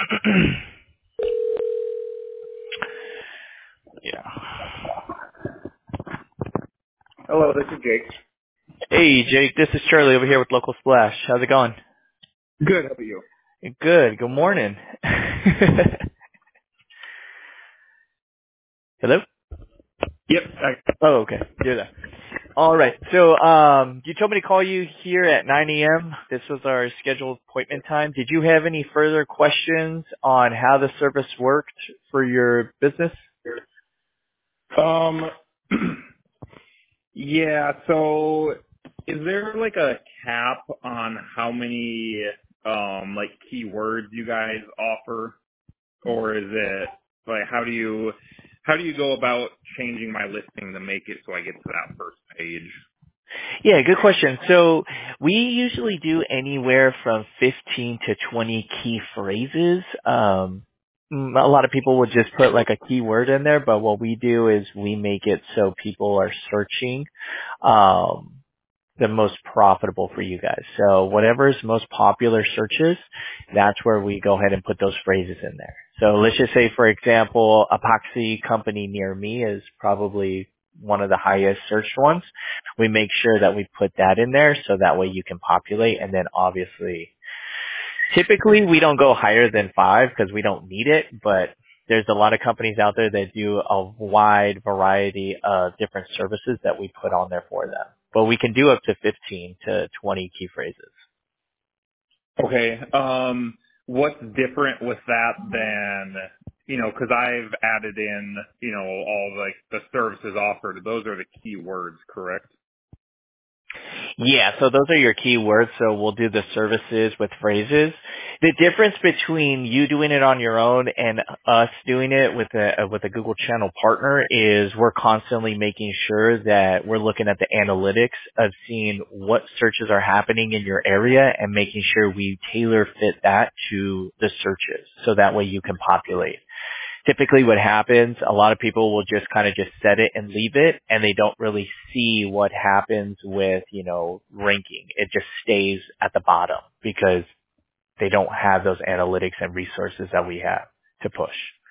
Yeah. Hello, this is Jake. Hey, Jake, this is Charlie over here with Local Splash. How's it going? Good. How about you? Good. Good morning. Hello? Yep. Oh, okay. You're there. All right. So, you told me to call you here at 9 a.m. This was our scheduled appointment time. Did you have any further questions on how the service worked for your business? um. Yeah. So, is there like a cap on how many like keywords you guys offer, or is it like how do you go about changing my listing to make it so I get to that first page? Yeah, good question. So we usually do anywhere from 15 to 20 key phrases. A lot of people would just put like a keyword in there, but what we do is we make it so people are searching um, the most profitable for you guys. So whatever's most popular searches, that's where we go ahead and put those phrases in there. So let's just say, for example, epoxy company near me is probably one of the highest searched ones. We make sure that we put that in there so that way you can populate, and then obviously typically we don't go higher than 5 because we don't need it, but there's a lot of companies out there that do a wide variety of different services that we put on there for them. But we can do up to 15 to 20 key phrases. Okay. What's different with that than, because I've added in, all like the services offered. Those are the keywords, correct? Yeah, so those are your keywords. So we'll do the services with phrases. The difference between you doing it on your own and us doing it with a Google Channel partner is we're constantly making sure that we're looking at the analytics of seeing what searches are happening in your area and making sure we tailor fit that to the searches so that way you can populate. Typically what happens, a lot of people will just kind of just set it and leave it, and they don't really see what happens with, ranking. It just stays at the bottom because they don't have those analytics and resources that we have to push.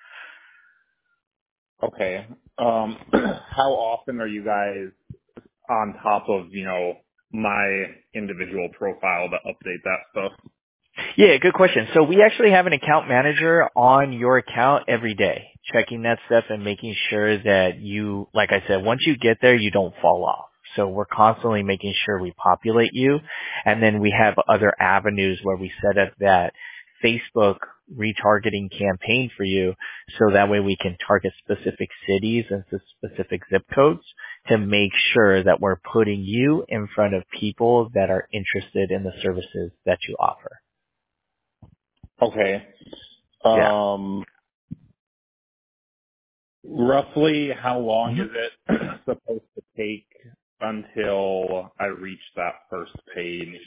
Okay. How often are you guys on top of, my individual profile to update that stuff? Yeah, good question. So we actually have an account manager on your account every day, checking that stuff and making sure that you, like I said, once you get there, you don't fall off. So we're constantly making sure we populate you. And then we have other avenues where we set up that Facebook retargeting campaign for you. So that way we can target specific cities and specific zip codes to make sure that we're putting you in front of people that are interested in the services that you offer. Okay. Yeah. Roughly how long hmm is it supposed to take until I reach that first page?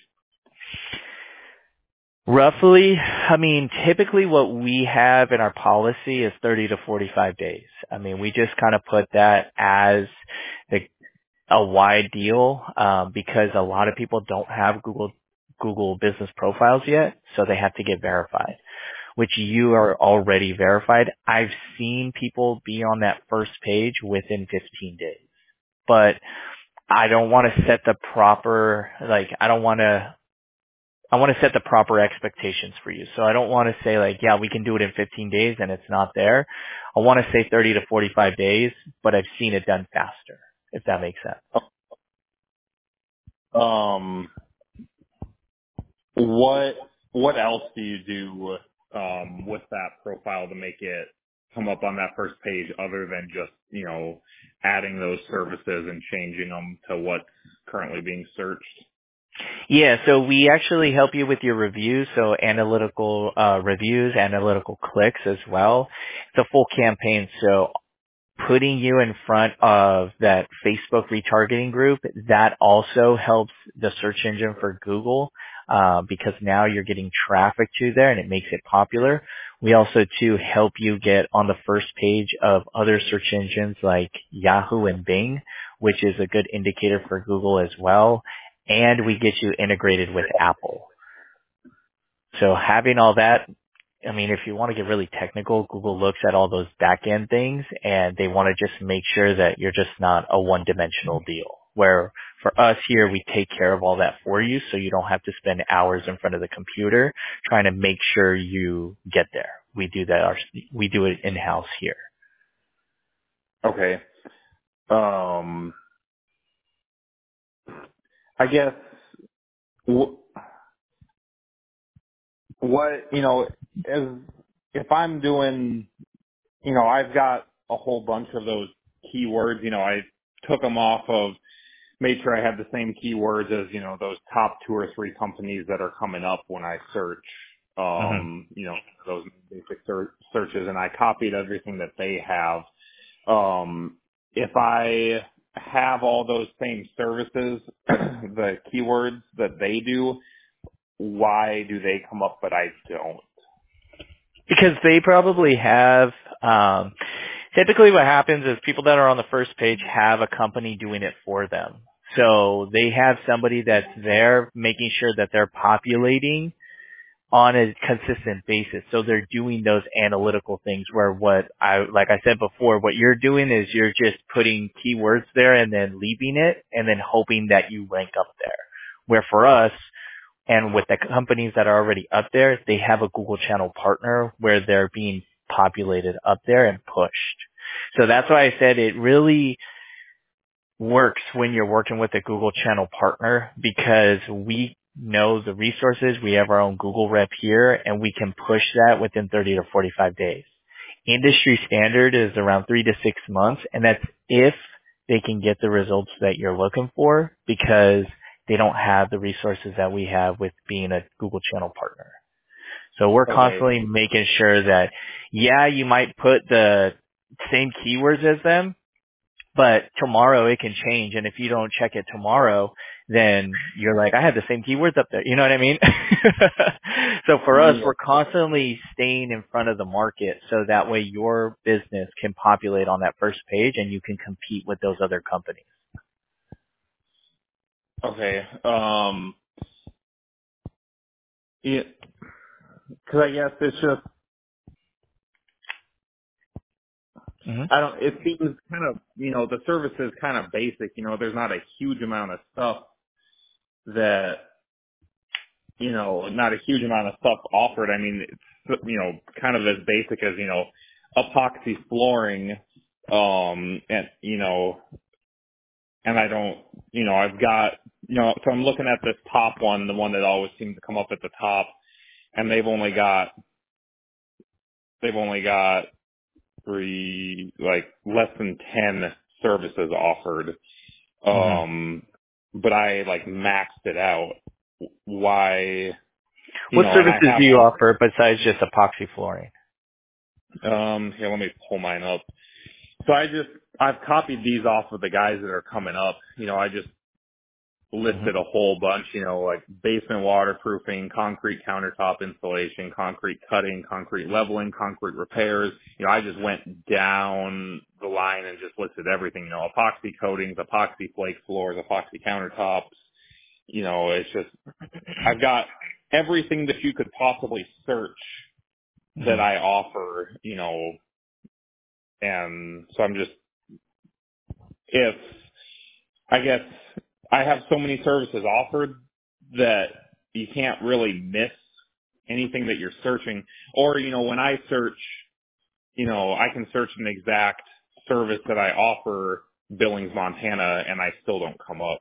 Roughly, I mean, typically what we have in our policy is 30 to 45 days. I mean, we just kind of put that as a wide deal because a lot of people don't have Google business profiles yet, so they have to get verified, which you are already verified. I've seen people be on that first page within 15 days, but I don't want to set the proper, I want to set the proper expectations for you. So I don't want to say like, yeah, we can do it in 15 days and it's not there. I want to say 30 to 45 days, but I've seen it done faster, if that makes sense. Um, what what else do you do with that profile to make it come up on that first page other than just, adding those services and changing them to what's currently being searched? Yeah, so we actually help you with your reviews, so analytical reviews, analytical clicks as well. It's a full campaign, so putting you in front of that Facebook retargeting group, that also helps the search engine for Google because now you're getting traffic to there and it makes it popular. We also too help you get on the first page of other search engines like Yahoo and Bing, which is a good indicator for Google as well. And we get you integrated with Apple. So having all that I mean, if you want to get really technical, Google looks at all those back end things and they want to just make sure that you're just not a one-dimensional deal. Where for us here, we take care of all that for you so you don't have to spend hours in front of the computer trying to make sure you get there. We do that, we do it in-house here. Okay. I guess what, if I'm doing, I've got a whole bunch of those keywords, I took them off of, made sure I had the same keywords as, those top 2 or 3 companies that are coming up when I search, Mm-hmm. those basic searches, and I copied everything that they have. If I have all those same services, the keywords that they do, why do they come up but I don't? Because they probably have, typically what happens is people that are on the first page have a company doing it for them. So they have somebody that's there making sure that they're populating on a consistent basis. So they're doing those analytical things where like I said before, what you're doing is you're just putting keywords there and then leaving it and then hoping that you rank up there. Where for us, and with the companies that are already up there, they have a Google Channel partner where they're being populated up there and pushed. So that's why I said it really works when you're working with a Google Channel partner because we know the resources. We have our own Google rep here and we can push that within 30 to 45 days. Industry standard is around 3 to 6 months, and that's if they can get the results that you're looking for because they don't have the resources that we have with being a Google Channel partner. So we're Okay. constantly making sure that, yeah, you might put the same keywords as them, but tomorrow it can change. And if you don't check it tomorrow, then you're like, I had the same keywords up there. You know what I mean? So for us, Yeah. we're constantly staying in front of the market so that way your business can populate on that first page and you can compete with those other companies. Okay. Yeah, 'cause I guess it's just, Hmm. it seems kind of, the service is kind of basic, there's not a huge amount of stuff that, not a huge amount of stuff offered. I mean, it's, kind of as basic as, epoxy flooring, and I don't, I've got, so I'm looking at this top one, the one that always seems to come up at the top, and they've only got less than 10 services offered. Hmm. But I maxed it out. Why, What and I services have do you all, offer besides just epoxy flooring? here, let me pull mine up. So I've copied these off of the guys that are coming up. I just Hmm. listed a whole bunch, like basement waterproofing, concrete countertop installation, concrete cutting, concrete leveling, concrete repairs. I just went down the line and just listed everything, epoxy coatings, epoxy flake floors, epoxy countertops. It's just, I've got everything that you could possibly search that Hmm. I offer, and so I'm just, if I guess I have so many services offered that you can't really miss anything that you're searching. Or, when I search, I can search an exact service that I offer Billings, Montana, and I still don't come up.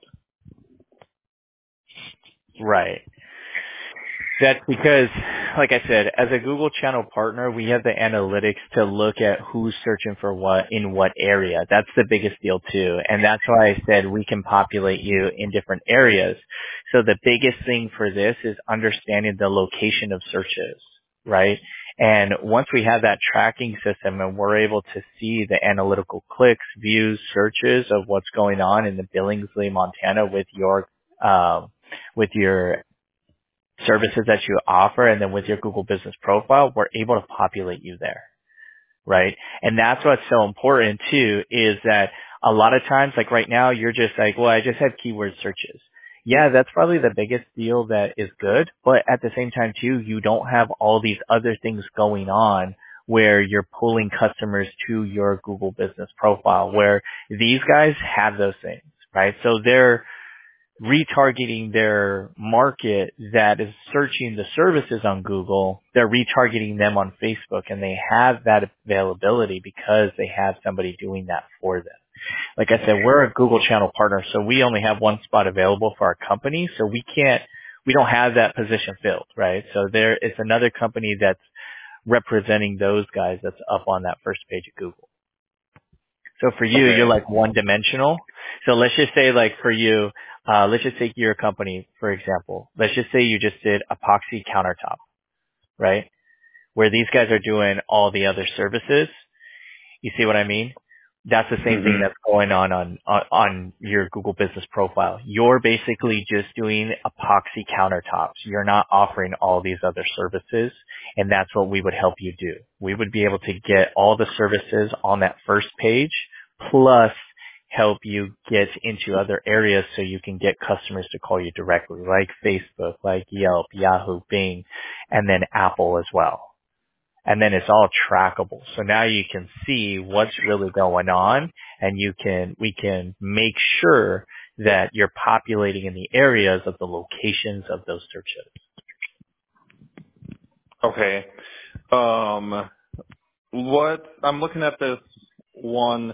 Right. That's because, like I said, as a Google Channel partner, we have the analytics to look at who's searching for what in what area. That's the biggest deal too. And that's why I said we can populate you in different areas. So the biggest thing for this is understanding the location of searches, right? And once we have that tracking system and we're able to see the analytical clicks, views, searches of what's going on in the Billingsley, Montana with your services that you offer and then with your Google business profile, we're able to populate you there, right? And that's what's so important too, is that a lot of times, like right now, you're just like, well, I just have keyword searches. yeah, that's probably the biggest deal that is good. But at the same time too, you don't have all these other things going on where you're pulling customers to your Google business profile, where these guys have those things, right? So they're retargeting their market that is searching the services on Google. They're retargeting them on Facebook, and they have that availability because they have somebody doing that for them. Like I said, we're a Google channel partner, so we only have one spot available for our company, so we don't have that position filled, right? So it's another company that's representing those guys that's up on that first page of Google. So for you, you're Okay. like one dimensional. So let's just say like for you, let's just take your company, for example. Let's just say you just did epoxy countertop, right? Where these guys are doing all the other services. You see what I mean? That's the same thing Mhm. that's going on your Google business profile. You're basically just doing epoxy countertops. You're not offering all these other services, and that's what we would help you do. We would be able to get all the services on that first page, plus help you get into other areas so you can get customers to call you directly, like Facebook, like Yelp, Yahoo, Bing, and then Apple as well. And then it's all trackable. So now you can see what's really going on, and we can make sure that you're populating in the areas of the locations of those searches. Okay. What I'm looking at this one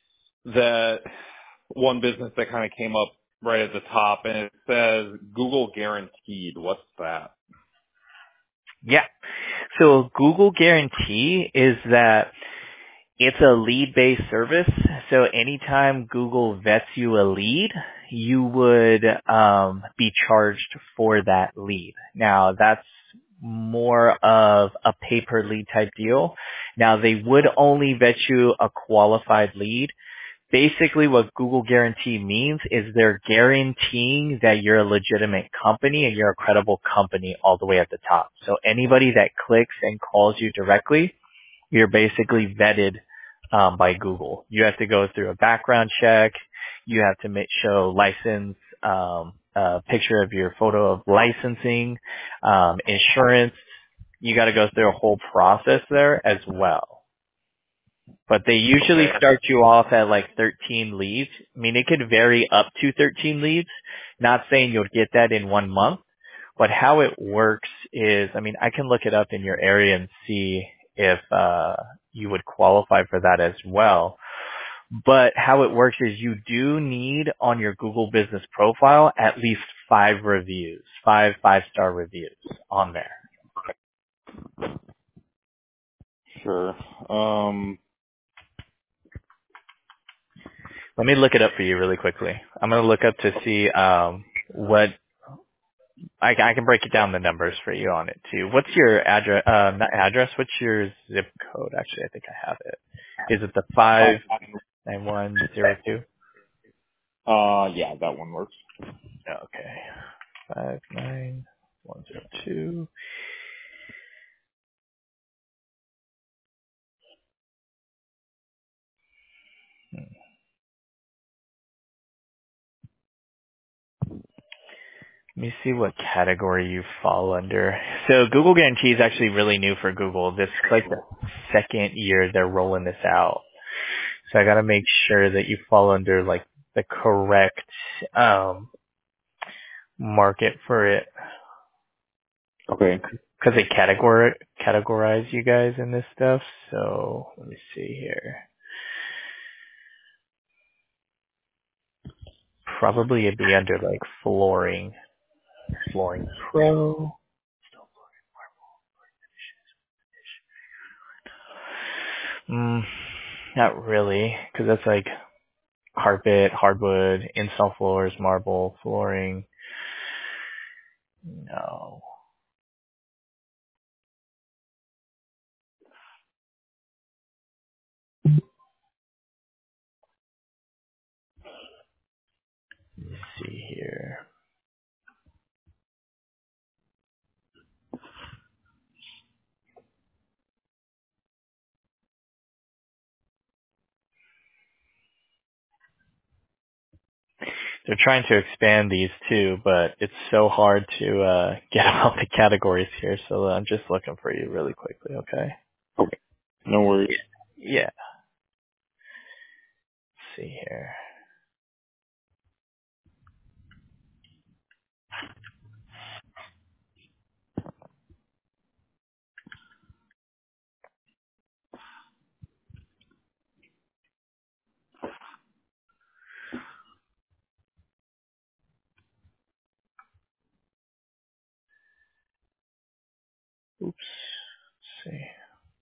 one business that kind of came up right at the top, and it says Google Guaranteed. What's that? Yeah. So Google Guarantee is that it's a lead-based service. So anytime Google vets you a lead, you would be charged for that lead. Now that's more of a pay-per-lead type deal. Now they would only vet you a qualified lead. Basically what Google Guarantee means is they're guaranteeing that you're a legitimate company and you're a credible company all the way at the top. So anybody that clicks and calls you directly, you're basically vetted by Google. You have to go through a background check. You have to show license, a picture of your photo of licensing, insurance. You got to go through a whole process there as well. But they usually Okay. start you off at like 13 leads. I mean, it could vary up to 13 leads. Not saying you'll get that in 1 month, but how it works is, I mean, I can look it up in your area and see if you would qualify for that as well. But how it works is you do need on your Google business profile at least 5 reviews, 5-star reviews on there. Sure. Let me look it up for you really quickly. I'm going to look up to see what I can break it down the numbers for you on it too. What's your address? Not address. What's your zip code? Actually, I think I have it. Is it the 59102? Yeah, that one works. Okay, 59102. Let me see what category you fall under. So Google Guarantee is actually really new for Google. This is like the second year they're rolling this out. So I got to make sure that you fall under like the correct market for it. Okay. Because they categorize you guys in this stuff. So let me see here. Probably it'd be under like flooring pro. Mm, not really, because that's like carpet, hardwood, install floors, marble, flooring. No. Let's see here. They're trying to expand these too, but it's so hard to get all the categories here. So I'm just looking for you really quickly, okay? Okay. No worries. Yeah. Let's see here. Oops. Let's see.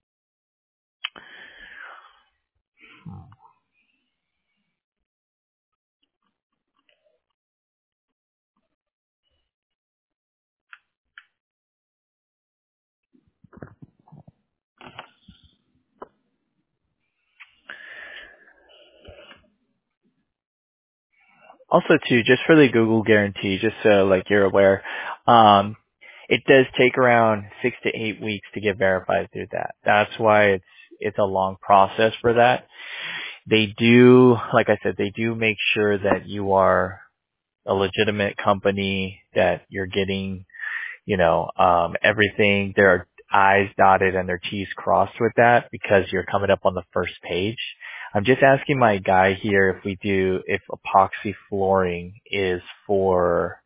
Also too, just for the Google guarantee, just so like you're aware, it does take around 6 to 8 weeks to get verified through that. That's why it's a long process for that. They do, like I said, they do make sure that you are a legitimate company, that you're getting, everything. There are I's dotted and their T's crossed with that because you're coming up on the first page. I'm just asking my guy here if epoxy flooring is for,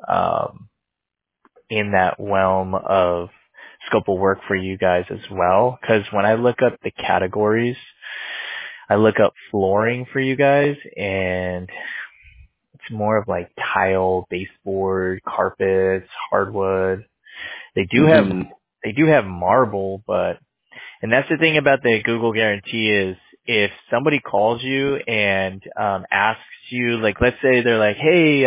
in that realm of scope of work for you guys as well. Cause when I look up the categories, I look up flooring for you guys and it's more of like tile, baseboard, carpets, hardwood. They do have Mm-hmm. they do have marble, and that's the thing about the Google guarantee is if somebody calls you and asks you, like, let's say they're like, hey,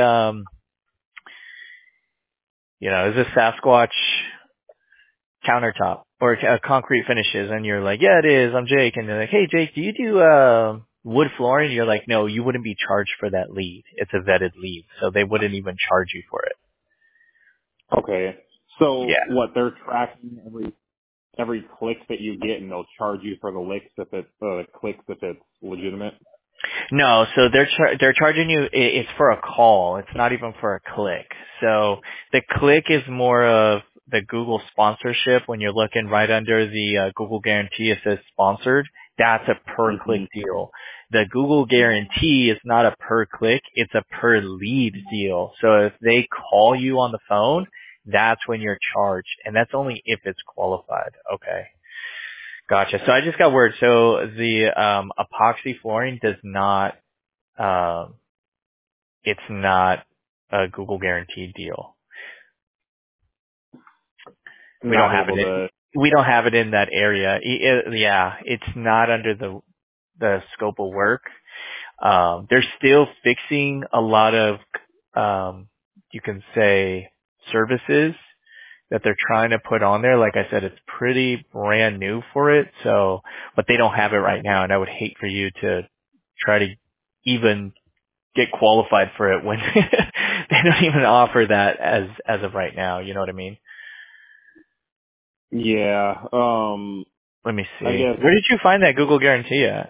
is this Sasquatch countertop or concrete finishes? And you're like, yeah, it is. I'm Jake. And they're like, hey, Jake, do you do wood flooring? You're like, no, you wouldn't be charged for that lead. It's a vetted lead, so they wouldn't even charge you for it. Okay. So Yeah. what, they're tracking every click that you get, and they'll charge you for the clicks if it's legitimate? No, so they're charging you. It's for a call. It's not even for a click. So the click is more of the Google sponsorship. When you're looking right under the Google guarantee, it says sponsored. That's a per click Mm-hmm. deal. The Google guarantee is not a per click. It's a per lead deal. So if they call you on the phone, that's when you're charged, and that's only if it's qualified. Okay. Gotcha. So I just got word. So the epoxy flooring does not, it's not a Google guaranteed deal. We don't Not have able it. to. We don't have it in that area. Yeah, it's not under the scope of work. They're still fixing a lot of, you can say, services that they're trying to put on there. Like I said, it's pretty brand new for it. So, but they don't have it right now. And I would hate for you to try to even get qualified for it when they don't even offer that as of right now. You know what I mean? Yeah. Let me I see. guess. Where did you find that Google guarantee at?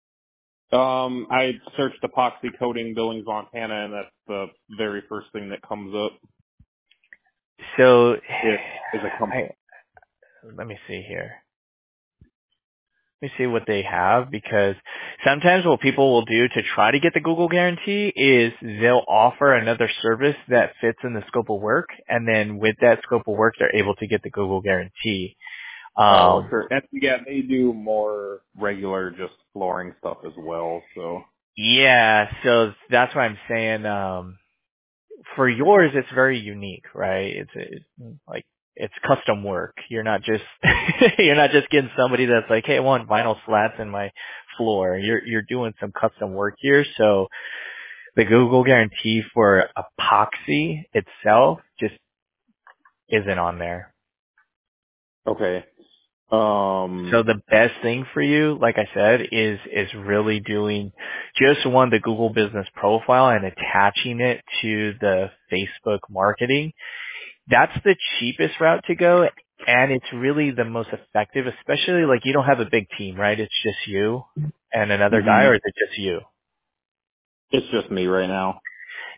I searched epoxy coating Billings, Montana, and that's the very first thing that comes up. So, It is a company. let me see here. Let me see what they have, because sometimes what people will do to try to get the Google guarantee is they'll offer another service that fits in the scope of work, and then with that scope of work, they're able to get the Google guarantee. Oh, sure. And yeah, they do more regular just flooring stuff as well. So. Yeah, so that's why I'm saying, for yours, it's very unique, right? Like, it's custom work. You're not just, you're not just getting somebody that's like, hey, I want vinyl slats in my floor. You're doing some custom work here. So the Google guarantee for epoxy itself just isn't on there. Okay. So the best thing for you, like I said, is really doing just the Google business profile and attaching it to the Facebook marketing. That's the cheapest route to go, and it's really the most effective, especially like you don't have a big team, right? It's just you and another guy, hmm or is it just you? It's just me right now.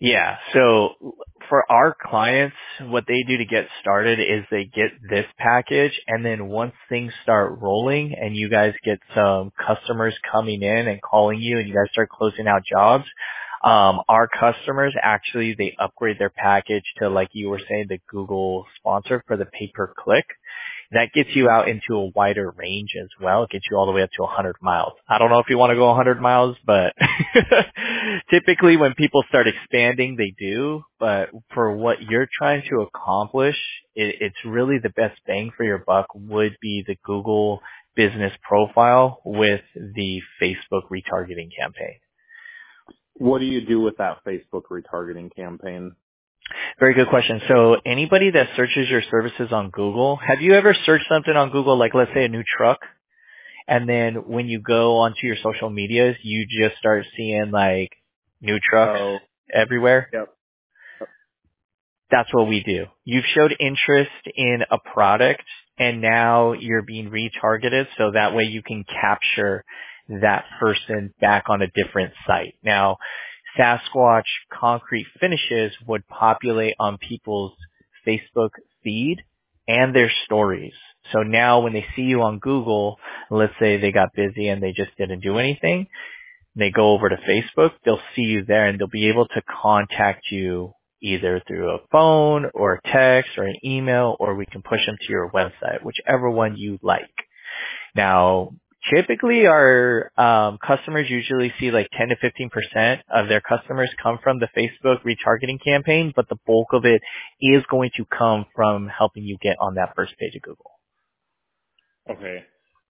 Yeah. So for our clients, what they do to get started is they get this package, and then once things start rolling and you guys get some customers coming in and calling you and you guys start closing out jobs, our customers actually, they upgrade their package to, like you were saying, the Google sponsor for the pay-per-click. That gets you out into a wider range as well. It gets you all the way up to 100 miles. I don't know if you want to go 100 miles, but typically when people start expanding, they do. But for what you're trying to accomplish, it's really the best bang for your buck would be the Google business profile with the Facebook retargeting campaign. What do you do with that Facebook retargeting campaign? Very good question. So anybody that searches your services on Google, have you ever searched something on Google, like let's say a new truck, and then when you go onto your social medias, you just start seeing like new trucks everywhere? Yep. That's what we do. You've showed interest in a product, and now you're being retargeted, so that way you can capture that person back on a different site. Now, Sasquatch Concrete Finishes would populate on people's Facebook feed and their stories. So now when they see you on Google, let's say they got busy and they just didn't do anything, they go over to Facebook, they'll see you there and they'll be able to contact you either through a phone or a text or an email, or we can push them to your website, whichever one you like. Now, typically our customers usually see like 10 to 15% of their customers come from the Facebook retargeting campaign, but the bulk of it is going to come from helping you get on that first page of Google. Okay.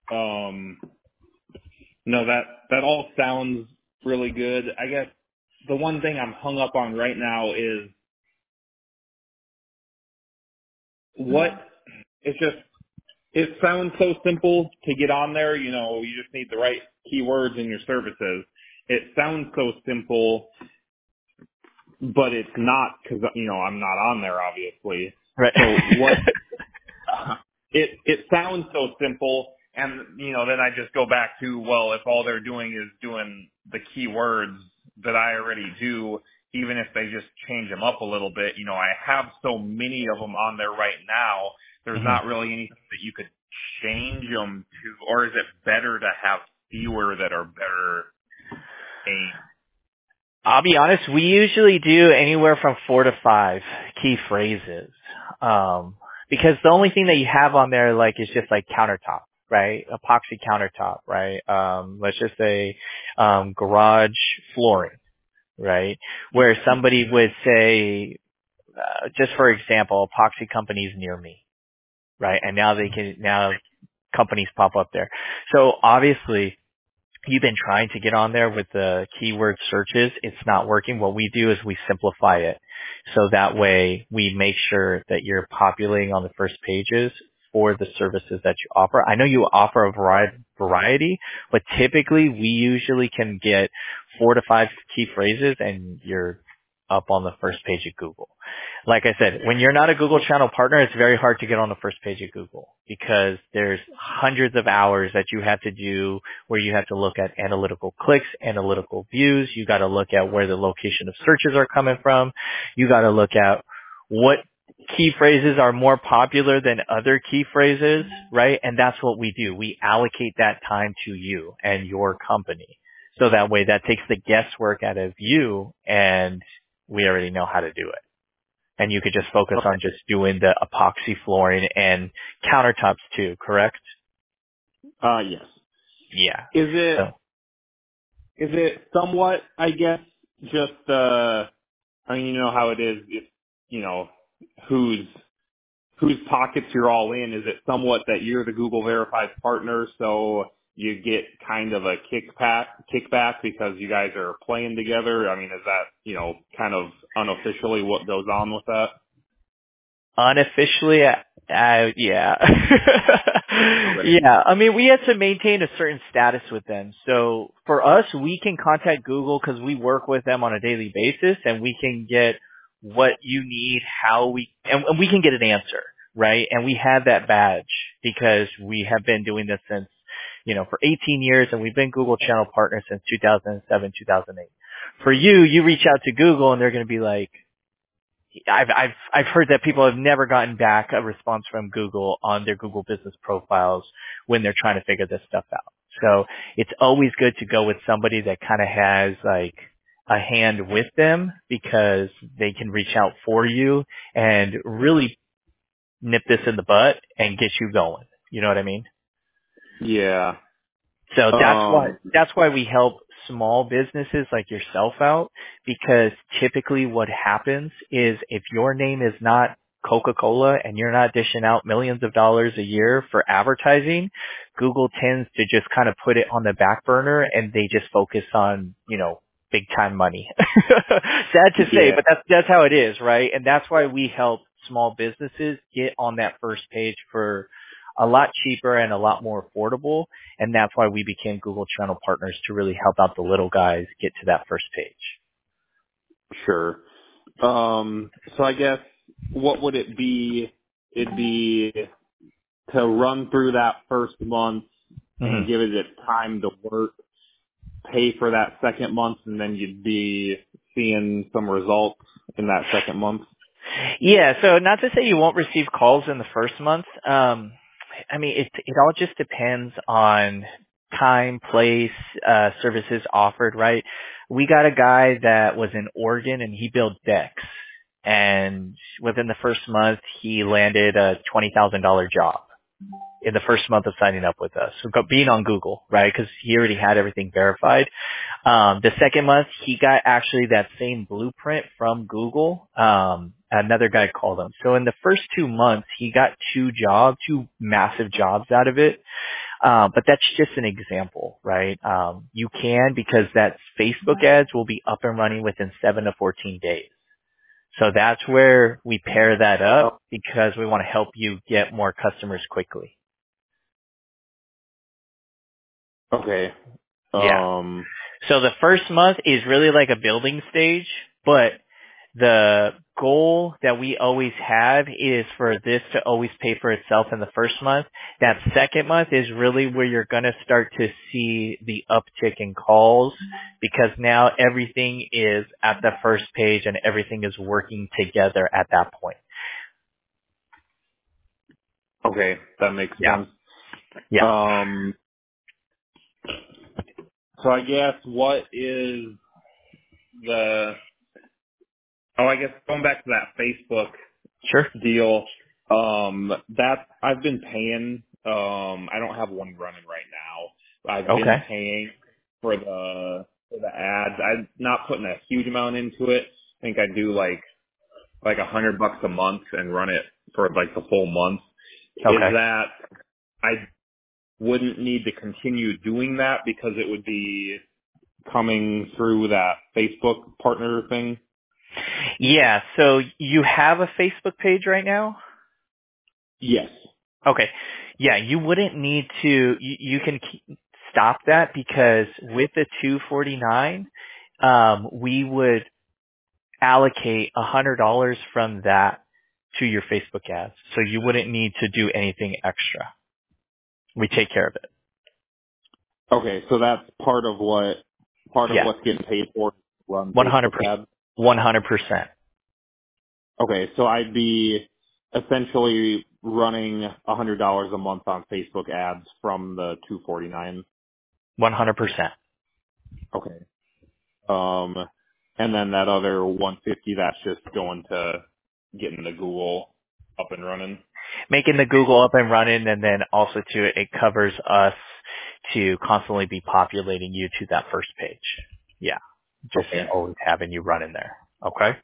No, that all sounds really good. I guess the one thing I'm hung up on right now is it sounds so simple to get on there. You know, you just need the right keywords in your services. It sounds so simple, but it's not, because, you know, I'm not on there, obviously. Right. So what, it sounds so simple, and, you know, then I just go back to, well, if all they're doing is doing the keywords that I already do, even if they just change them up a little bit, you know, I have so many of them on there right now, there's not really anything that you could change them to, or is it better to have fewer that are better aimed? I'll be honest, we usually do anywhere from 4 to 5 key phrases. Because the only thing that you have on there, like, is just like countertop, right? Epoxy countertop, right? Let's just say, garage flooring, right? Where somebody would say, just for example, epoxy companies near me, right? And now companies pop up there. So obviously, you've been trying to get on there with the keyword searches. It's not working. What we do is we simplify it. So that way we make sure that you're populating on the first pages for the services that you offer. I know you offer a variety, but typically we usually can get 4 to 5 key phrases and you're up on the first page of Google. Like I said, when you're not a Google channel partner, it's very hard to get on the first page of Google because there's hundreds of hours that you have to do where you have to look at analytical clicks, analytical views. You got to look at where the location of searches are coming from. You got to look at what key phrases are more popular than other key phrases, right? And that's what we do. We allocate that time to you and your company. So that way that takes the guesswork out of you and we already know how to do it. And you could just focus on just doing the epoxy flooring and countertops too, correct? Yes. Yeah. Is it somewhat, I guess, just, I mean, you know how it is, if, you know, whose pockets you're all in. Is it somewhat that you're the Google verified partner, so you get kind of a kickback because you guys are playing together? I mean, is that, you know, kind of unofficially what goes on with that? Unofficially, yeah. Yeah. I mean, we have to maintain a certain status with them. So for us, we can contact Google because we work with them on a daily basis and we can get what you need, and we can get an answer, right? And we have that badge because we have been doing this since, you know, for 18 years and we've been Google channel partners since 2007, 2008. For you reach out to Google and they're going to be like, I've heard that people have never gotten back a response from Google on their Google business profiles when they're trying to figure this stuff out. So it's always good to go with somebody that kind of has like a hand with them because they can reach out for you and really nip this in the butt and get you going. You know what I mean? Yeah. So that's why we help small businesses like yourself out, because typically what happens is if your name is not Coca-Cola and you're not dishing out millions of dollars a year for advertising, Google tends to just kind of put it on the back burner and they just focus on, big time money. Sad to say, but that's how it is, right? And that's why we help small businesses get on that first page for a lot cheaper and a lot more affordable. And that's why we became Google Channel partners, to really help out the little guys get to that first page. Sure. So I guess what would it be? It'd be to run through that first month and give it time to work, pay for that second month, and then you'd be seeing some results in that second month. Yeah. So not to say you won't receive calls in the first month. It all just depends on time, place, services offered, right? We got a guy that was in Oregon and he built decks, and within the first month he landed a $20,000 job in the first month of signing up with us. So being on Google, right? Because he already had everything verified. The second month he got actually that same blueprint from Google. Another guy called him. So in the first 2 months, he got two massive jobs out of it. But that's just an example, right? You can, because that Facebook ads will be up and running within 7 to 14 days. So that's where we pair that up, because we want to help you get more customers quickly. Okay. Yeah. So the first month is really like a building stage, but the goal that we always have is for this to always pay for itself in the first month. That second month is really where you're going to start to see the uptick in calls, because now everything is at the first page and everything is working together at that point. Okay, that makes sense. Yeah. So I guess what is I guess going back to that Facebook deal, that I've been paying, I don't have one running right now. I've been paying for the ads. I'm not putting a huge amount into it. I think I do like $100 a month and run it for like the full month. Okay. Is that I wouldn't need to continue doing that because it would be coming through that Facebook partner thing? Yeah. So you have a Facebook page right now? Yes. Okay. Yeah, you wouldn't need to, you can stop that, because with the 249, we would allocate $100 from that to your Facebook ads. So you wouldn't need to do anything extra. We take care of it. Okay, so that's part of what's getting paid for to run Facebook ads? 100%. Okay, so I'd be essentially running $100 a month on Facebook ads from the 249. 100%. Okay. And then that other 150, that's just going to getting the Google up and running. Making the Google up and running, and then also too, it covers us to constantly be populating you to that first page. Yeah. Just always having you run in there. Okay.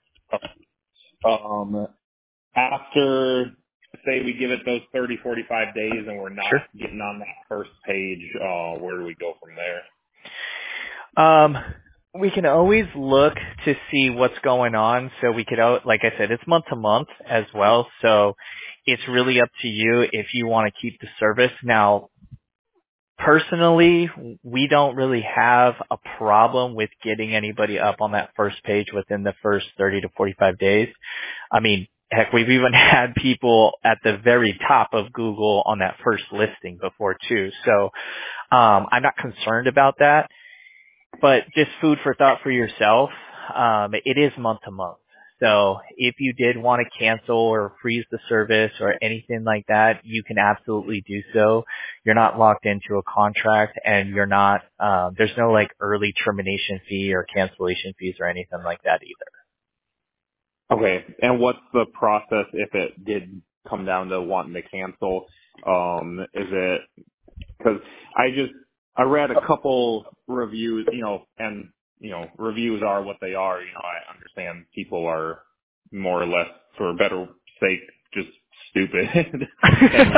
After, say we give it those 30, 45 days and we're not getting on that first page, where do we go from there? We can always look to see what's going on. So we could, like I said, it's month to month as well. So it's really up to you if you want to keep the service. Now, personally, we don't really have a problem with getting anybody up on that first page within the first 30 to 45 days. I mean, heck, we've even had people at the very top of Google on that first listing before too. So, I'm not concerned about that. But just food for thought for yourself. It is month to month. So if you did want to cancel or freeze the service or anything like that, you can absolutely do so. You're not locked into a contract and you're not, there's no like early termination fee or cancellation fees or anything like that either. Okay. And what's the process if it did come down to wanting to cancel? Is it, cause I read a couple reviews, and, reviews are what they are. I understand people are more or less, for better sake, just stupid. And,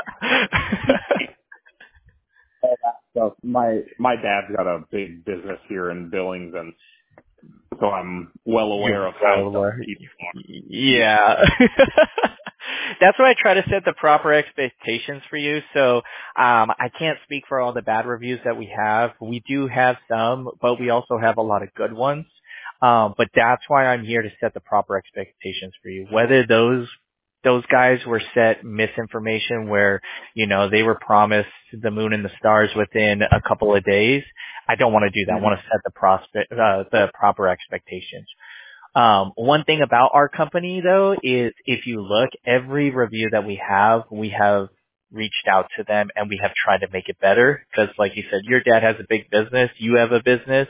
all that stuff. My dad's got a big business here in Billings, and so I'm well aware of how people are. Yeah. That's why I try to set the proper expectations for you. So I can't speak for all the bad reviews that we have. We do have some, but we also have a lot of good ones. But that's why I'm here to set the proper expectations for you. Whether those guys were set misinformation where, they were promised the moon and the stars within a couple of days. I don't want to do that. I want to set the proper expectations. One thing about our company though is if you look, every review that we have reached out to them and we have tried to make it better. Cause like you said, your dad has a big business, you have a business.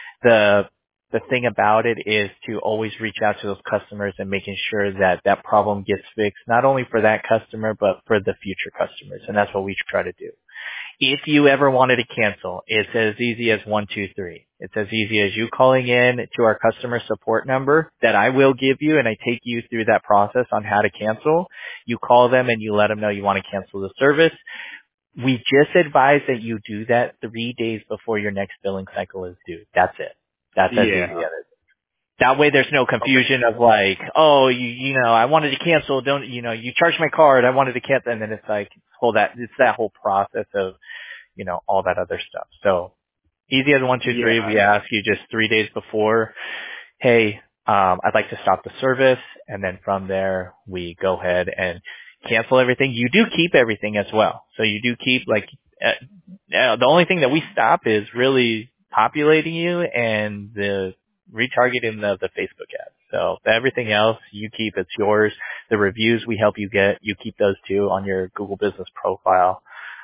The thing about it is to always reach out to those customers and making sure that that problem gets fixed, not only for that customer, but for the future customers. And that's what we try to do. If you ever wanted to cancel, it's as easy as 123. It's as easy as you calling in to our customer support number that I will give you, and I take you through that process on how to cancel. You call them and you let them know you want to cancel the service. We just advise that you do that 3 days before your next billing cycle is due. That's it. That's as easy as it. That way there's no confusion of like, oh, I wanted to cancel, you charged my card, I wanted to cancel, and then it's like, it's that whole process of, all that other stuff. So easy as 123, we ask you just 3 days before, hey, I'd like to stop the service, and then from there we go ahead and cancel everything. You do keep everything as well. So you do keep the only thing that we stop is really populating you and the retargeting the Facebook ads. So everything else you keep, it's yours. The reviews we help you get, you keep those too on your Google Business profile.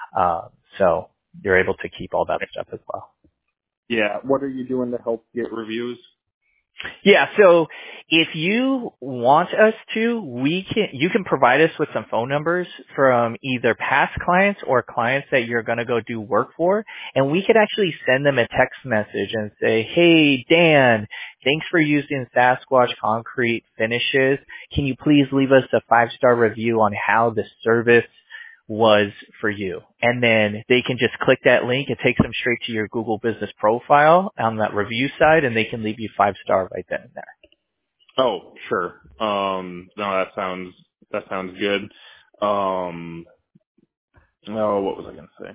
So you're able to keep all that stuff as well. Yeah. What are you doing to help get reviews? Yeah, so if you want us to, you can provide us with some phone numbers from either past clients or clients that you're going to go do work for, and we could actually send them a text message and say, hey, Dan, thanks for using Sasquatch Concrete Finishes. Can you please leave us a 5-star review on how the service was for you? And then they can just click that link. It takes them straight to your Google Business profile on that review side, and they can leave you 5-star right then and there. Oh, sure. No, that sounds good. Oh, what was I going to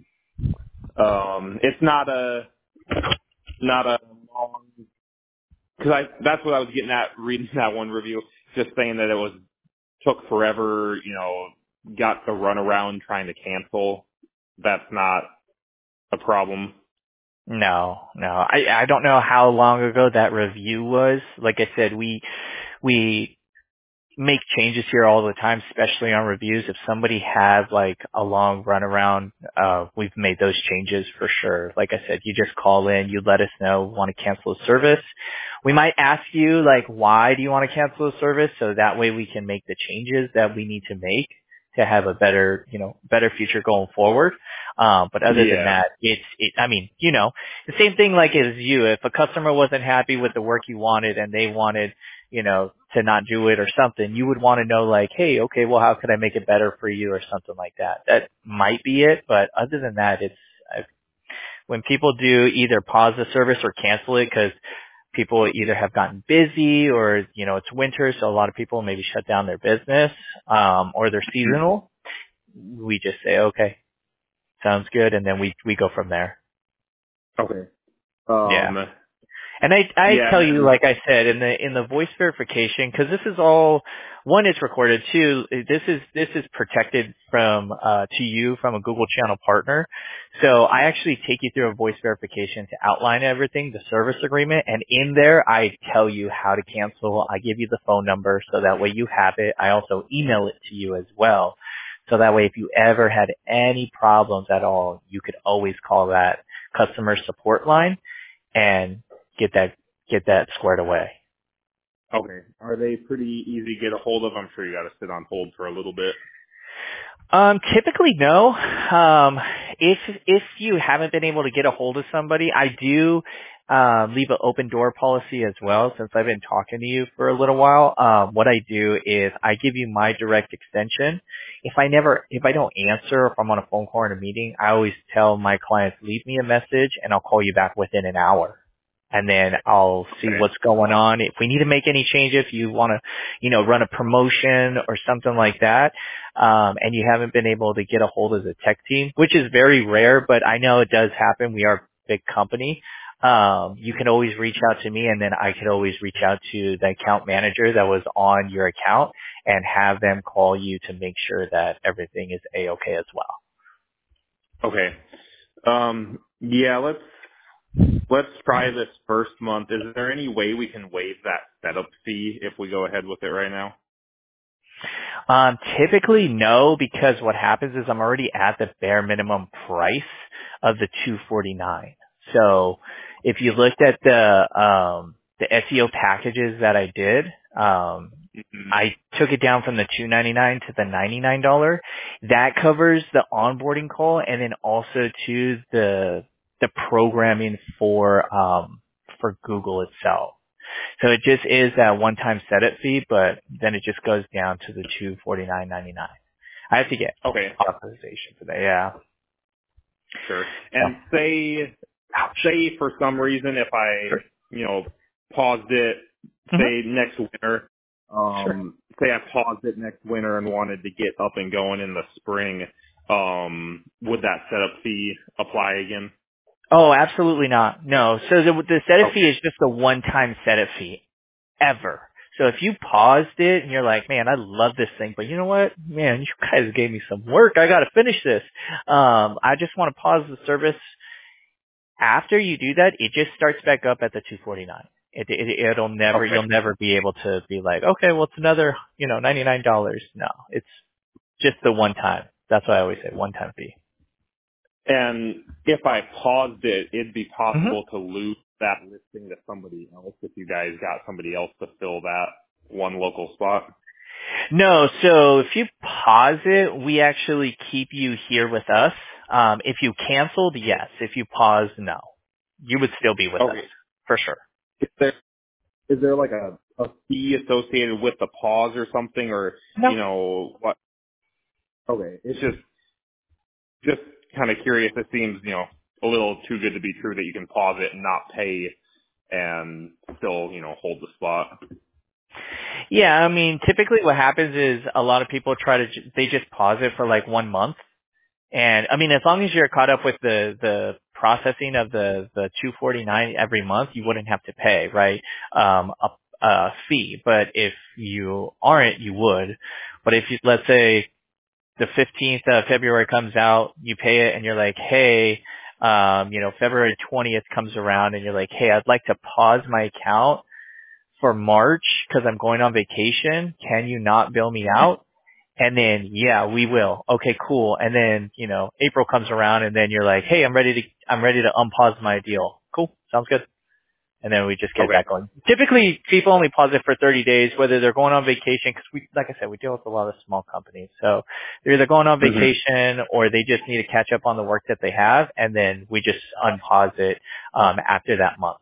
say? It's not a long, that's what I was getting at reading that one review, just saying that it took forever, got the runaround trying to cancel. That's not a problem. No. I don't know how long ago that review was. Like I said, we make changes here all the time, especially on reviews. If somebody had like a long runaround, we've made those changes for sure. Like I said, you just call in, you let us know, want to cancel a service. We might ask you like, why do you want to cancel a service? So that way we can make the changes that we need to make to have a better future going forward. But other than that, the same thing like as you. If a customer wasn't happy with the work you wanted and they wanted, to not do it or something, you would want to know like, hey, okay, well, how could I make it better for you or something like that? That might be it. But other than that, when people do either pause the service or cancel it because people either have gotten busy or, it's winter, so a lot of people maybe shut down their business, or they're seasonal, we just say, okay, sounds good, and then we go from there. Okay. Yeah. And I Yeah, tell and you, then, like I said, in the voice verification, because this is all, one, it's recorded. Two, this is protected from to you from a Google Channel partner. So I actually take you through a voice verification to outline everything, the service agreement, and in there I tell you how to cancel. I give you the phone number so that way you have it. I also email it to you as well. So that way if you ever had any problems at all, you could always call that customer support line and get that squared away. okay. Are they pretty easy to get a hold of? I'm sure you got to sit on hold for a little bit. Typically no. If you haven't been able to get a hold of somebody, I do leave an open door policy as well. Since I've been talking to you for a little while, what I do is I give you my direct extension. If I don't answer, if I'm on a phone call or in a meeting, I always tell my clients, leave me a message and I'll call you back within an hour. And then I'll see Okay. what's going on. If we need to make any changes, if you want to, run a promotion or something like that, and you haven't been able to get a hold of the tech team, which is very rare, but I know it does happen. We are a big company. You can always reach out to me, and then I could always reach out to the account manager that was on your account and have them call you to make sure that everything is A-okay as well. Okay. Yeah, let's try this first month. Is there any way we can waive that setup fee if we go ahead with it right now? Typically no, because what happens is I'm already at the bare minimum price of the $249. So if you looked at the SEO packages that I did, Mhm. I took it down from the $299 to the $99. That covers the onboarding call and then also to the programming for Google itself. So it just is that one-time setup fee, but then it just goes down to the $249.99. I have to get Okay, authorization for that. Yeah. sure. So, And say ouch. for some reason if I, Sure. paused it, hmm say next winter, Sure. say I paused it next winter and wanted to get up and going in the spring, would that setup fee apply again? Oh, absolutely not. No. So the setup fee Okay. is just a one-time setup fee ever. So if you paused it and you're like, man, I love this thing, but you know what? Man, you guys gave me some work. I got to finish this. I just want to pause the service. After you do that, it just starts back up at the 249. It'll never, Okay. you'll never be able to be like, okay, well, it's another, $99. No, it's just the one time. That's why I always say one time fee. And if I paused it, it'd be hmm possible to lose that listing to somebody else if you guys got somebody else to fill that one local spot. No, so if you pause it, we actually keep you here with us. If you canceled, yes. If you paused, no. You would still be with us, Okay. for sure. Is there like a fee associated with the pause or something, or No. what? Okay, it's just kind of curious. It seems a little too good to be true that you can pause it and not pay and still hold the spot. Yeah, I mean, typically what happens is a lot of people they just pause it for like 1 month. And I mean, as long as you're caught up with the processing of the 249 every month, you wouldn't have to pay, right? A fee. But if you aren't, you would. But if you, let's say the 15th of February comes out, you pay it and you're like, hey, February 20th comes around and you're like, hey, I'd like to pause my account for March because I'm going on vacation. Can you not bill me out? And then, yeah, we will. Okay, cool. And then, April comes around and then you're like, hey, I'm ready to unpause my deal. Cool. Sounds good. And then we just get Okay. back going. Typically, people only pause it for 30 days, whether they're going on vacation, because like I said, we deal with a lot of small companies. So they're either going on hmm vacation or they just need to catch up on the work that they have, and then we just unpause it after that month.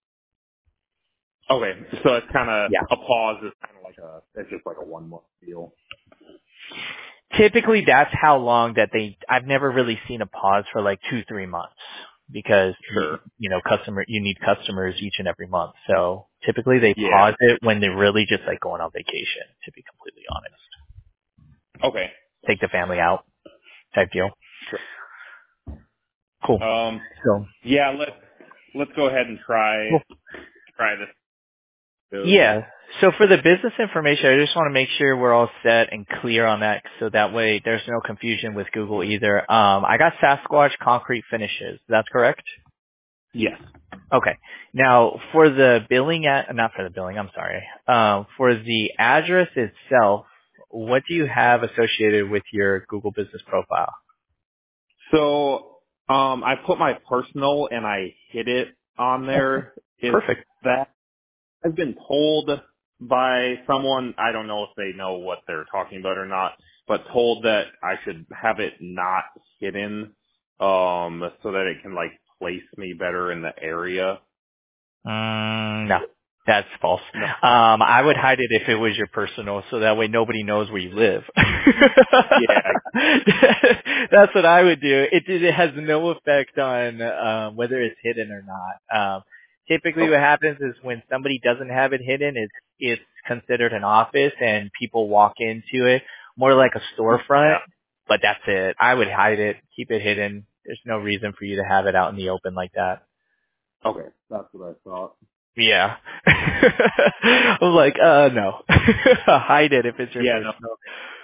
Okay, so it's kind of Yeah. a pause. Is kind of like it's just like a 1 month deal. Typically, that's how long that I've never really seen a pause for like 2-3 months because Sure. you need customers each and every month. So typically they Yeah. pause it when they're really just like going on vacation, to be completely honest. Okay. Take the family out type deal. Sure. Cool. So Yeah. Let's go ahead and try cool. try this too. Yeah. So for the business information, I just want to make sure we're all set and clear on that so that way there's no confusion with Google either. I got Sasquatch Concrete Finishes. That's correct? Yes. Okay. Now for the billing not for the billing, I'm sorry. For the address itself, what do you have associated with your Google business profile? So, I put my personal and I hid it on there. Is Perfect. that I've been told by someone, I don't know if they know what they're talking about or not, but told that I should have it not hidden, so that it can like place me better in the area. No, that's false. No. I would hide it if it was your personal, so that way nobody knows where you live. Yeah. That's what I would do. It has no effect on whether it's hidden or not. Typically, what happens is when somebody doesn't have it hidden, it's considered an office, and people walk into it more like a storefront. Yeah. But that's it. I would hide it, keep it hidden. There's no reason for you to have it out in the open like that. Okay. That's what I thought. Yeah. I was like, no. Hide it if it's your Yeah, personal.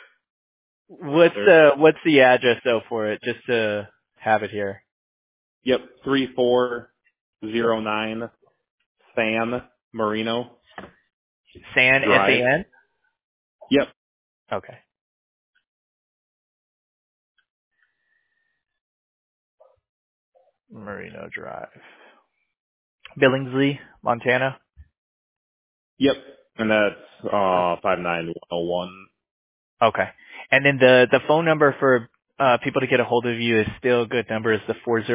no. What's the address though for it, just to have it here? Yep. 3409 San Marino San, Drive. S-A-N? Yep. Okay. Marino Drive. Billingsley, Montana? Yep. And that's 59101. Okay. And then the phone number for people to get a hold of you is still a good number, is the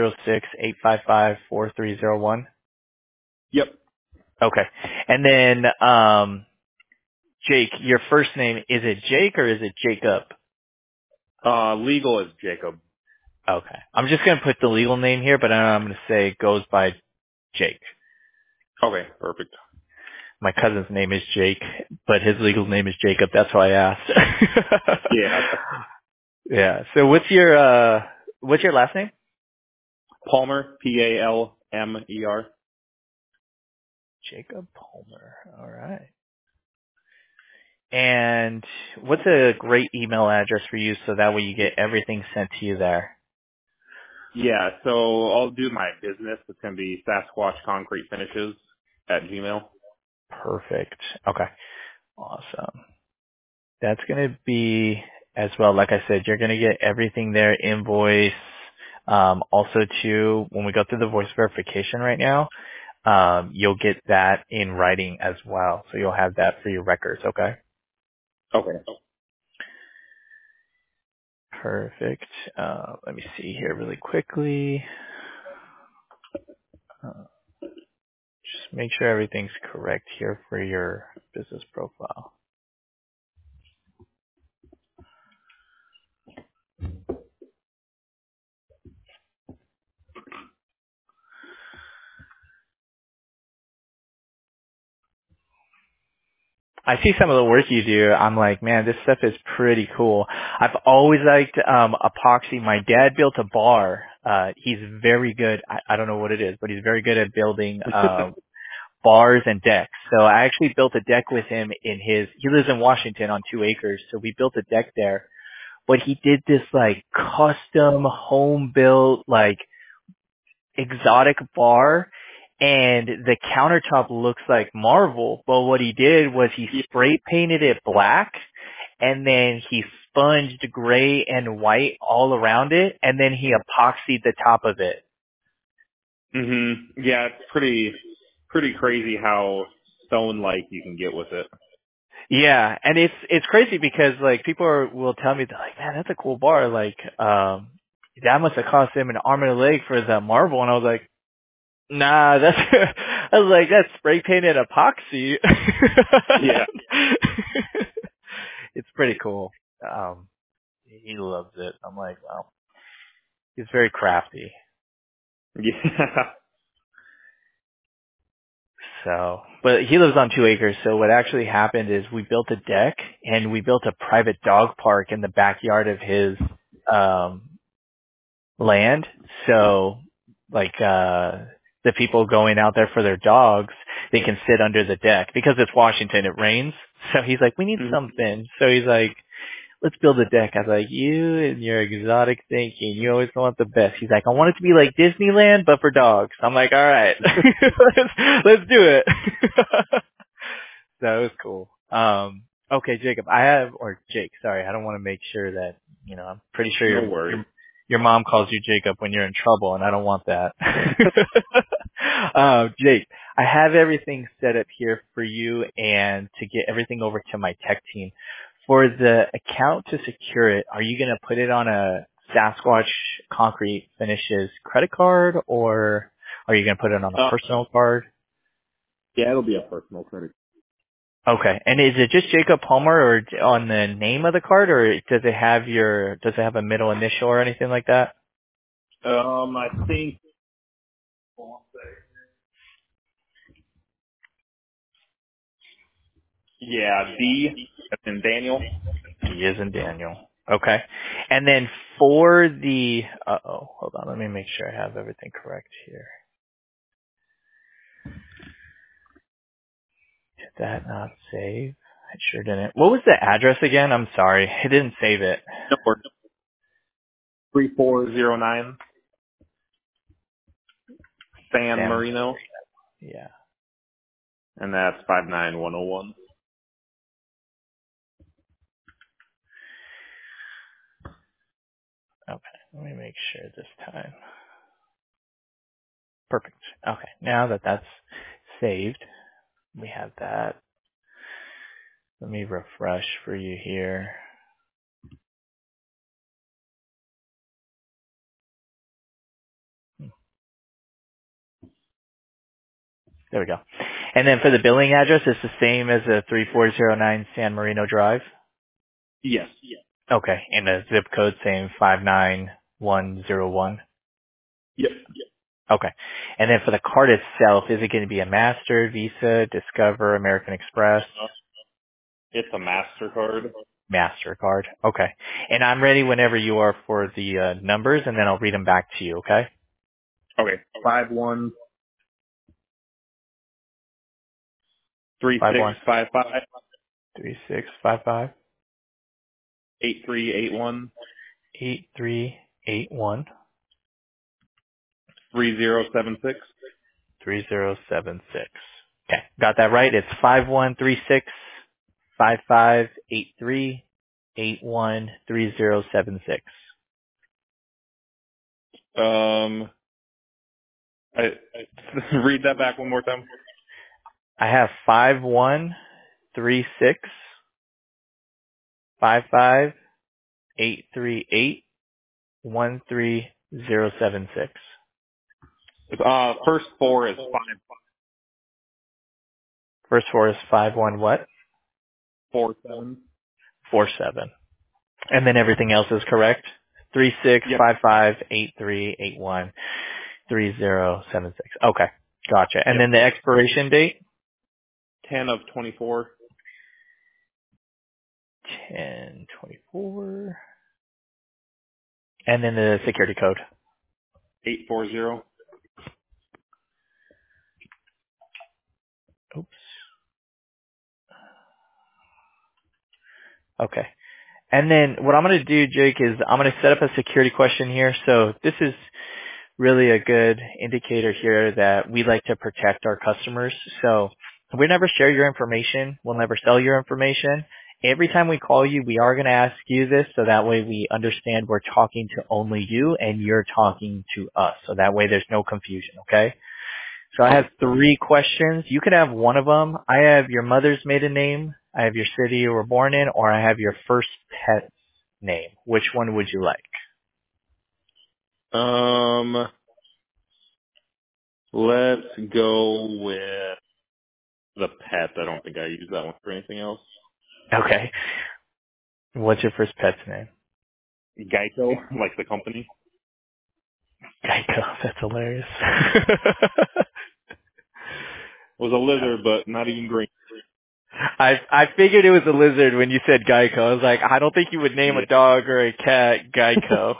406-855-4301? Yep. Okay. And then Jake, your first name, is it Jake or is it Jacob? Legal is Jacob. Okay. I'm just going to put the legal name here, but I'm going to say it goes by Jake. Okay, perfect. My cousin's name is Jake, but his legal name is Jacob. That's why I asked. Yeah. Yeah. So what's your last name? Palmer, Palmer. Jacob Palmer. All right. And what's a great email address for you so that way you get everything sent to you there? Yeah, so I'll do my business. It's going to be Sasquatch Concrete Finishes at Gmail. Perfect. Okay. Awesome. That's going to be as well. Like I said, you're going to get everything there, invoice. Also too, when we go through the voice verification right now, you'll get that in writing as well. So you'll have that for your records. Okay. Okay. Perfect. Let me see here really quickly. Just make sure everything's correct here for your business profile. I see some of the work you do. I'm like, man, this stuff is pretty cool. I've always liked epoxy. My dad built a bar. He's very good. I don't know what it is, but he's very good at building bars and decks. So I actually built a deck with him he lives in Washington on 2 acres. So we built a deck there. But he did this like custom home built like exotic bar, and the countertop looks like marble, but what he did was he spray painted it black, and then he sponged gray and white all around it, and then he epoxied the top of it. Yeah, it's pretty crazy how stone-like you can get with it. Yeah, and it's crazy because like people will tell me, they're like, man, that's a cool bar, like that must have cost him an arm and a leg for the marble, and I was like, nah, that's I was like, that's spray painted epoxy. Yeah. It's pretty cool. He loves it. I'm like, wow. He's very crafty. Yeah. So, but he lives on 2 acres. So what actually happened is we built a deck and we built a private dog park in the backyard of his land. So like the people going out there for their dogs, they can sit under the deck because it's Washington. It rains, so he's like, we need something. So he's like, let's build a deck. I was like, you and your exotic thinking, you always want the best. He's like, I want it to be like Disneyland, but for dogs. I'm like, all right, let's do it. So it was cool. Okay, Jacob, Jake, sorry, I don't want to make sure that, I'm pretty sure No worries. your mom calls you Jacob when you're in trouble, and I don't want that. Jake, I have everything set up here for you and to get everything over to my tech team. For the account to secure it, are you going to put it on a Sasquatch Concrete Finishes credit card, or are you going to put it on a personal card? Yeah, it'll be a personal credit. Okay. And is it just Jacob Palmer or on the name of the card, or does it have a middle initial or anything like that? I think. Yeah, D as in Daniel. D as in Daniel. Okay. And then for the, hold on, let me make sure I have everything correct here. Did that not save? I sure didn't. What was the address again? I'm sorry. It didn't save it. 3409 San Marino. Yeah. And that's 59101. Okay. Let me make sure this time. Perfect. Okay. Now that that's saved, we have that. Let me refresh for you here. There we go. And then for the billing address, it's the same as the 3409 San Marino Drive? Yes. Okay. And the zip code, same 59101? Yep. Okay. And then for the card itself, is it going to be a Master, Visa, Discover, American Express? It's a MasterCard. MasterCard. Okay. And I'm ready whenever you are for the numbers, and then I'll read them back to you, okay? Okay. 513655 3655 8381 8381 3076. 3076. Okay. Got that right? It's 5136 5583 813076. Read that back one more time. I have 5136 55838 13076. First four is First four is 51 what? 547. 47. And then everything else is correct? 36558381 3076. Okay. Gotcha. And then the expiration date? 10 of 24. 1024. And then the security code? 840. Oops. Okay. And then what I'm going to do, Jake, is I'm going to set up a security question here. So this is really a good indicator here that we like to protect our customers. So we never share your information. We'll never sell your information. Every time we call you, we are going to ask you this so that way we understand we're talking to only you and you're talking to us. So that way there's no confusion, okay? So I have 3 questions. You can have one of them. I have your mother's maiden name, I have your city you were born in, or I have your first pet's name. Which one would you like? Let's go with the pet. I don't think I use that one for anything else. Okay. What's your first pet's name? Geico, like the company. Geico. That's hilarious. Was a lizard, but not even green. I figured it was a lizard when you said Geico. I was like, I don't think you would name a dog or a cat Geico.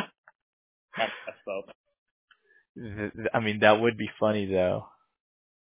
I mean, that would be funny though.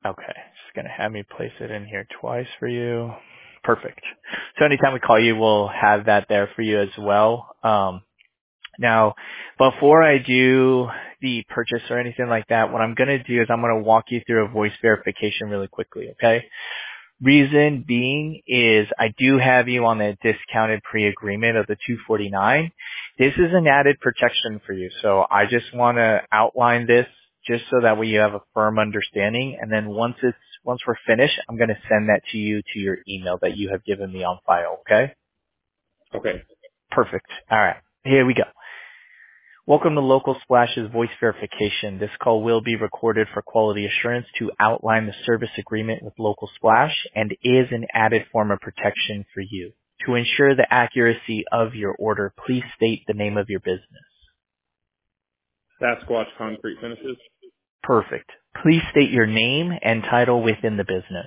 Okay, just going to have me place it in here twice for you. Perfect. So anytime we call you, we'll have that there for you as well. Now, before I do the purchase or anything like that, what I'm going to do is I'm going to walk you through a voice verification really quickly, okay? Reason being is I do have you on a discounted pre-agreement of the $249. This is an added protection for you. So I just want to outline this just so that way you have a firm understanding. And then once we're finished, I'm going to send that to you to your email that you have given me on file. Okay? Okay. Perfect. All right. Here we go. Welcome to Local Splash's voice verification. This call will be recorded for quality assurance to outline the service agreement with Local Splash and is an added form of protection for you. To ensure the accuracy of your order, please state the name of your business. Sasquatch Concrete Finishes. Perfect. Please state your name and title within the business.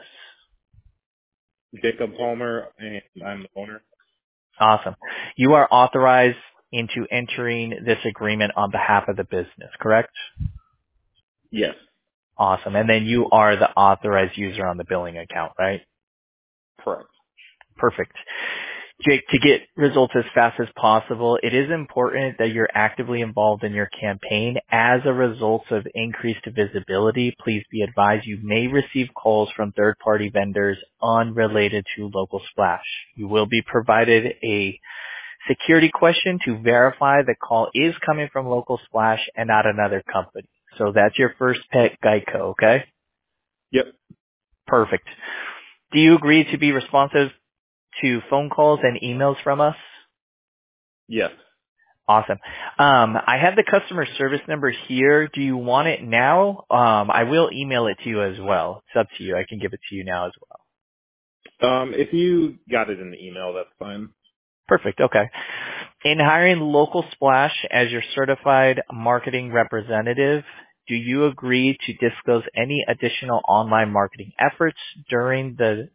Jacob Palmer, and I'm the owner. Awesome. You are authorized into entering this agreement on behalf of the business, correct? Yes. Awesome. And then you are the authorized user on the billing account, right? Correct. Perfect. Jake, to get results as fast as possible, it is important that you're actively involved in your campaign. As a result of increased visibility, please be advised you may receive calls from third-party vendors unrelated to Local Splash. You will be provided a security question to verify the call is coming from Local Splash and not another company. So that's your first pet, Geico, okay? Yep. Perfect. Do you agree to be responsive to phone calls and emails from us? Yes. Awesome. I have the customer service number here. Do you want it now? I will email it to you as well. It's up to you. I can give it to you now as well. If you got it in the email, that's fine. Perfect. Okay. In hiring Local Splash as your certified marketing representative, do you agree to disclose any additional online marketing efforts during the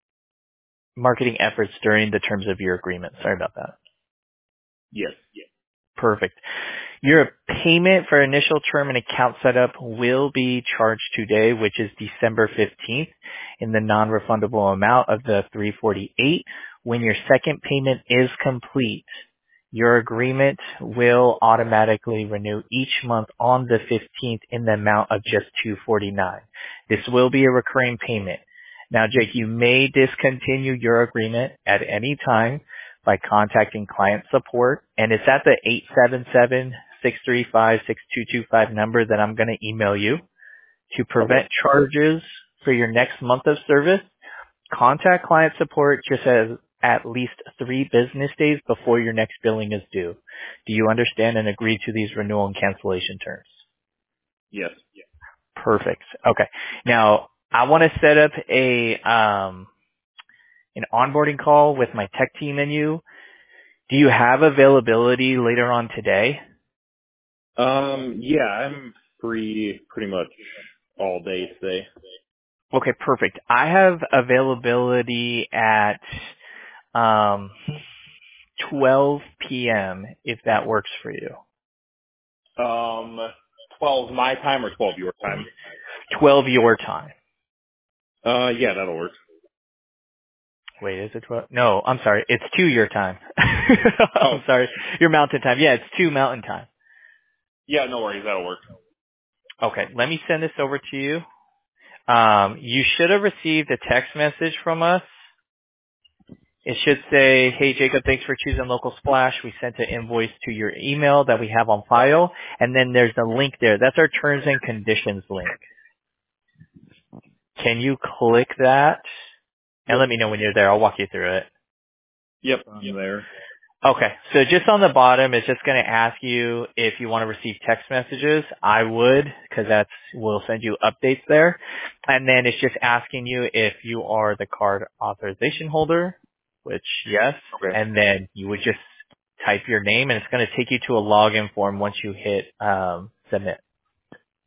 terms of your agreement? Sorry about that. Yes. Yes. Perfect. Your payment for initial term and account setup will be charged today, which is December 15th, in the non-refundable amount of the $348. When your second payment is complete, your agreement will automatically renew each month on the 15th in the amount of just $249. This will be a recurring payment. Now, Jake, you may discontinue your agreement at any time by contacting client support, and it's at the 877-635-6225 number that I'm going to email you. To prevent charges for your next month of service, contact client support just as at least 3 business days before your next billing is due. Do you understand and agree to these renewal and cancellation terms? Yes. Yes. Perfect. Okay. Now, I want to set up an onboarding call with my tech team and you. Do you have availability later on today? Yeah, I'm free pretty much all day today. Okay, perfect. I have availability at 12 p.m. if that works for you. 12 my time or 12 your time? 12 your time. Yeah, that'll work. Wait, is it 12? No, I'm sorry. It's 2 your time. I'm sorry. Your mountain time. Yeah, it's 2 mountain time. Yeah, no worries. That'll work. Okay, let me send this over to you. You should have received a text message from us. It should say, hey, Jacob, thanks for choosing Local Splash. We sent an invoice to your email that we have on file. And then there's a link there. That's our terms and conditions link. Can you click that? And let me know when you're there. I'll walk you through it. Yep, I'm there. Okay, so just on the bottom, it's just going to ask you if you want to receive text messages. I would, because we'll send you updates there. And then it's just asking you if you are the card authorization holder, which yes. Okay. And then you would just type your name, and it's going to take you to a login form once you hit submit.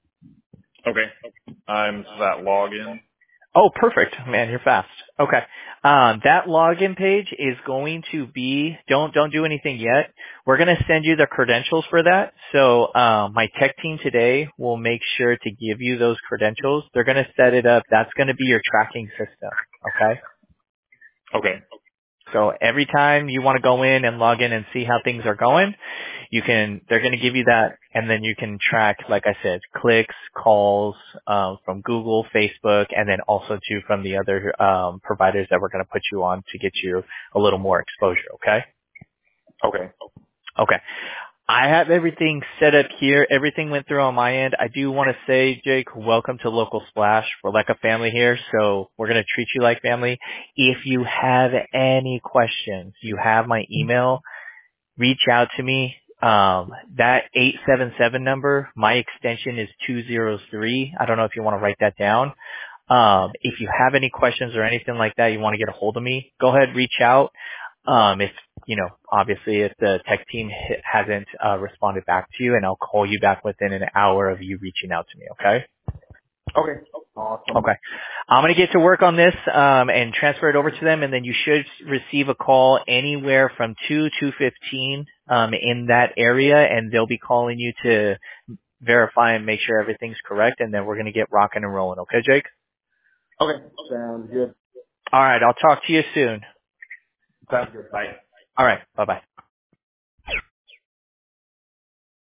Okay. I'm that login. Oh, perfect. Man, you're fast. Okay. That login page is going to be, don't do anything yet. We're going to send you the credentials for that. So, my tech team today will make sure to give you those credentials. They're going to set it up. That's going to be your tracking system. Okay. Okay. So every time you want to go in and log in and see how things are going, they're going to give you that, and then you can track, like I said, clicks, calls, from Google, Facebook, and then also too from the other, providers that we're going to put you on to get you a little more exposure. Okay. Okay. Okay. I have everything set up here. Everything went through on my end. I do want to say, Jake, welcome to Local Splash. We're like a family here, so we're going to treat you like family. If you have any questions, you have my email. Reach out to me. That 877 number, my extension is 203. I don't know if you want to write that down. If you have any questions or anything like that, you want to get a hold of me, go ahead, reach out. If, obviously if the tech team hasn't, responded back to you, and I'll call you back within an hour of you reaching out to me. Okay. Okay. Awesome. Okay. I'm going to get to work on this, and transfer it over to them, and then you should receive a call anywhere from 2:15, in that area, and they'll be calling you to verify and make sure everything's correct, and then we're going to get rocking and rolling. Okay, Jake? Okay. Sounds good. All right. I'll talk to you soon. Sounds good. Bye. All right. Bye-bye.